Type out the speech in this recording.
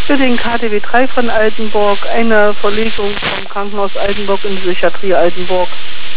für den KTW 3 von Altenburg eine Verlegung vom Krankenhaus Altenburg in die Psychiatrie Altenburg.